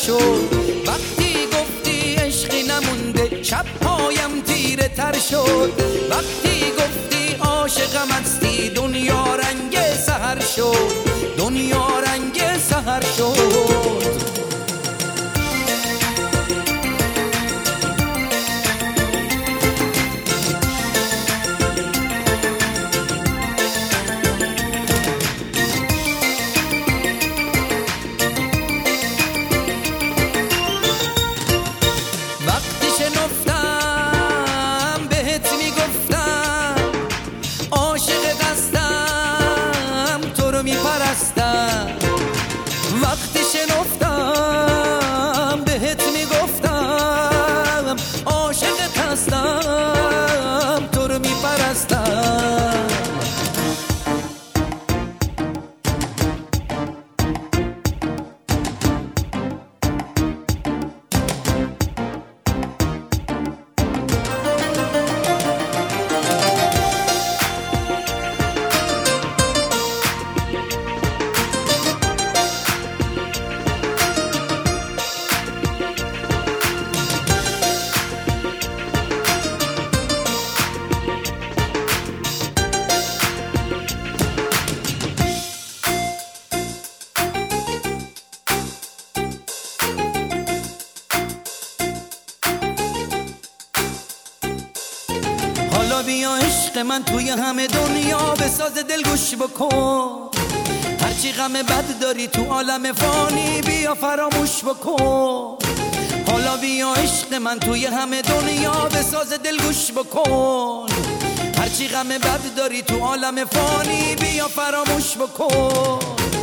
شد. وقتی گفتی عشقی نمونده شب‌هایم تیره تر شد. وقتی گفتی عاشقم هستی دنیا رنگ سحر شد. دنیا رنگ سحر شد. وقتی شنفتم بهت میگفتم عاشقت هستم تو رو میپرستم. حالا بیا عشق من توی همه دنیا بساز دل گوش بکن. هرچی غم بد داری تو عالم فانی بیا فراموش بکن. حالا بیا عشق من توی همه دنیا بساز دل گوش بکن. هرچی غم بد داری تو عالم فانی بیا فراموش بکن.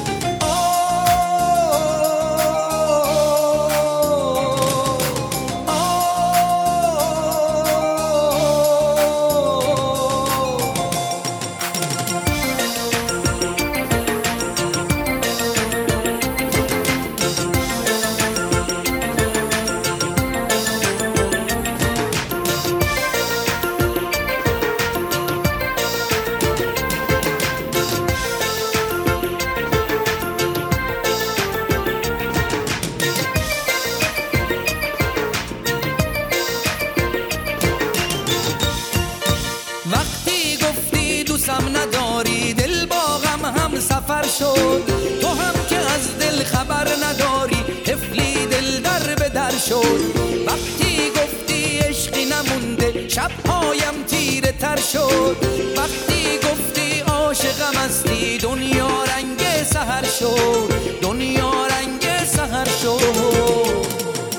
وقتی گفتی دوستم نداری دل با غم هم سفر شد. تو هم که از دل خبر نداری طفلی دل در به در شد. وقتی گفتی عشقی نمونده شب‌هایم تیره تر شد. وقتی گفتی عاشقم هستی دنیا رنگ سحر شد. دنیا رنگ سحر شد.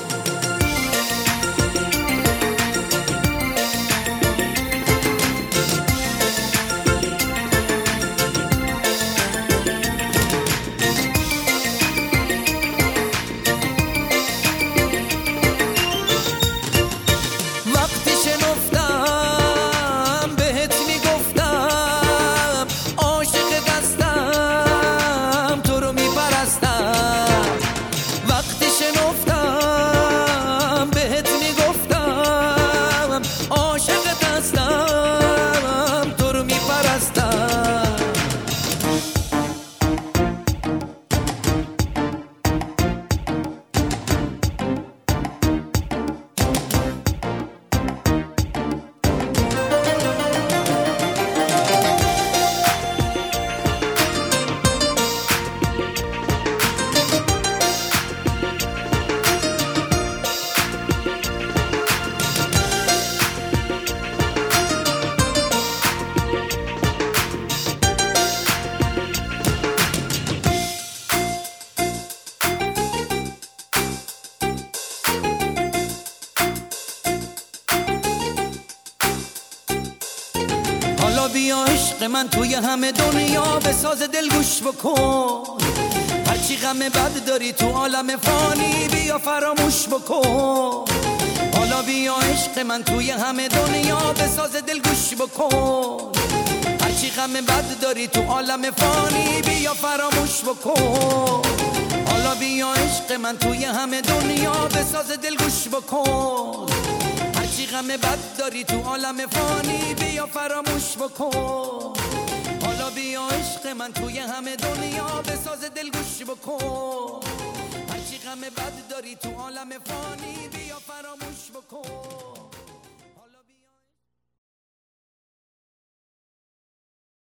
حالا بیا عشق من توی همه دنیا بساز دل گوش بکن. هرچی غم بد داری تو عالم فانی بیا فراموش بکن. حالا بیا عشق من توی همه دنیا بساز دل گوش بکن. هرچی غم بد داری تو عالم فانی بیا فراموش بکن. حالا بیا عشق من توی همه دنیا بساز دل گوش بکن. هرچی غم بد داری تو عالم فانی بیا فراموش بکن. حالا بیا عشق من توی همه دنیا بساز دل گوش بکن. هرچی غم بد داری تو عالم فانی بیا فراموش بکن.